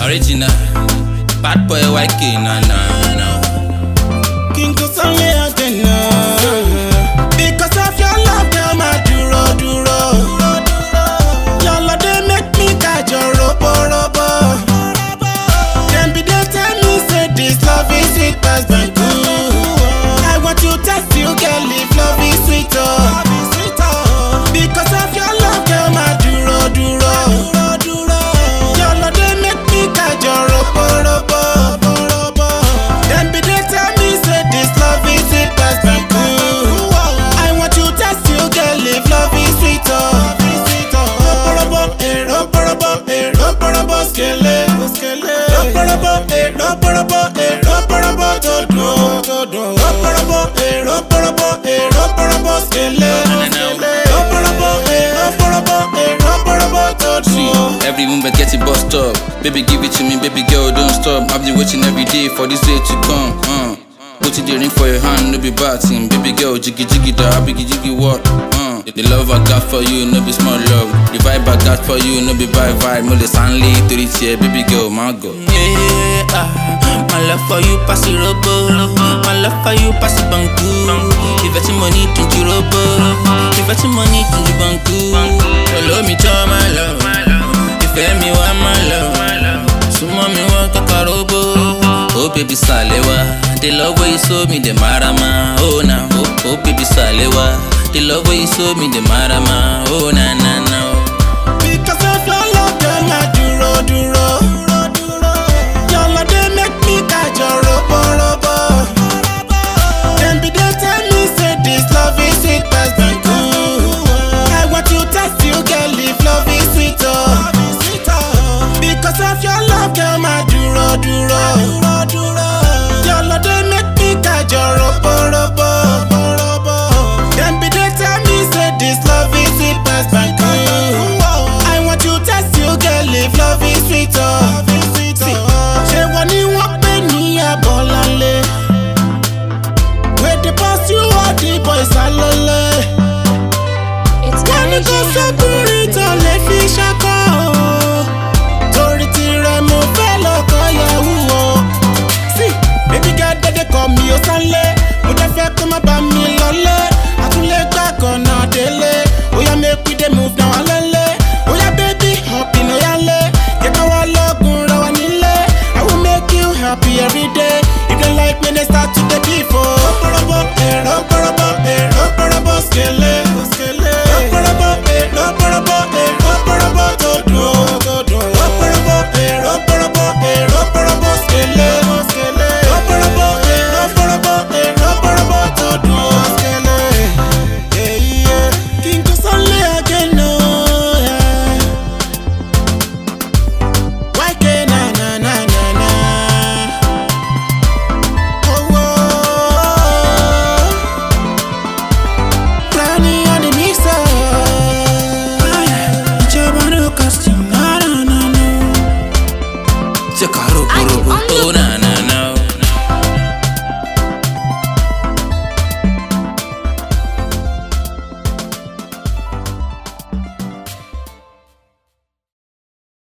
Original, bad boy YK, na. King Kusale Agena. Because of your love, girl, my duro. Your love, they make me catch your robo. Then be they tell me, say this love is sweet past my good. I want to test you, girl, if love is sweet, oh. Because of your love, girl, my duro. Your love, they make me catch your robo. Then be they tell me, say this love is sweet past my good. I want to test you, girl, if love is sweet, oh. Every moment get it bust up. Baby, give it to me, baby girl, don't stop. I've been waiting every day for this day to come. Put it the ring for your hand, no be batting. Baby girl, jiggy da, jiggy what? The love I got for you, no be small love. The vibe I got for you, no be vibe. Mole Stanley, 3 tier, baby girl, my girl. Yeah, my love for you pass it robo. My love for you pass it banku. If it's money to the robo, if it's money to the banku. Follow me to my love. If me want my love, sumo me want kakarobo. Oh baby Salewa, the love way you show me the marama. Oh na, oh baby Salewa, the love way you show me the marama. Oh na.